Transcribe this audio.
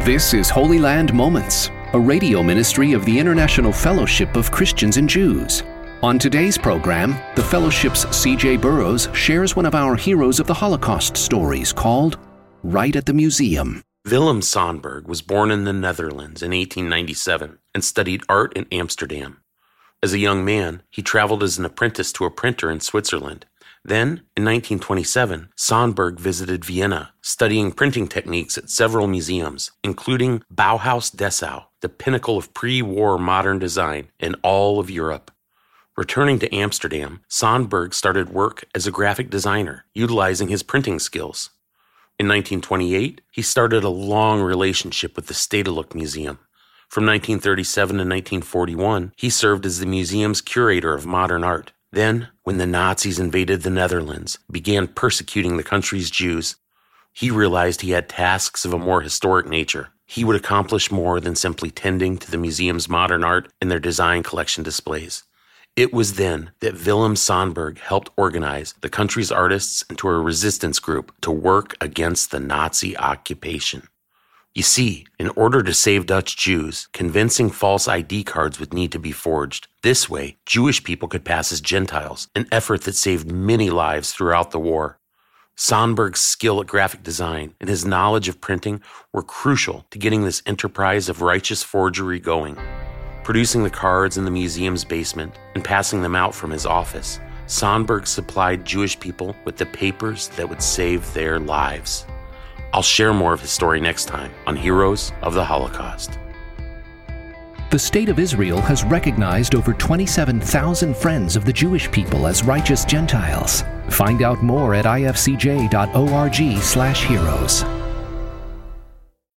This is Holy Land Moments, a radio ministry of the International Fellowship of Christians and Jews. On today's program, the Fellowship's C.J. Burrows shares one of our Heroes of the Holocaust stories called Right at the Museum. Willem Sandberg was born in the Netherlands in 1897 and studied art in Amsterdam. As a young man, he traveled as an apprentice to a printer in Switzerland. Then, in 1927, Sandberg visited Vienna, studying printing techniques at several museums, including Bauhaus Dessau, the pinnacle of pre-war modern design in all of Europe. Returning to Amsterdam, Sandberg started work as a graphic designer, utilizing his printing skills. In 1928, he started a long relationship with the Stedelijk Museum. From 1937 to 1941, he served as the museum's curator of modern art. Then, when the Nazis invaded the Netherlands, began persecuting the country's Jews, he realized he had tasks of a more historic nature. He would accomplish more than simply tending to the museum's modern art and their design collection displays. It was then that Willem Sandberg helped organize the country's artists into a resistance group to work against the Nazi occupation. You see, in order to save Dutch Jews, convincing false ID cards would need to be forged. This way, Jewish people could pass as Gentiles, an effort that saved many lives throughout the war. Sandberg's skill at graphic design and his knowledge of printing were crucial to getting this enterprise of righteous forgery going. Producing the cards in the museum's basement and passing them out from his office, Sandberg supplied Jewish people with the papers that would save their lives. I'll share more of his story next time on Heroes of the Holocaust. The State of Israel has recognized over 27,000 friends of the Jewish people as righteous Gentiles. Find out more at ifcj.org/heroes.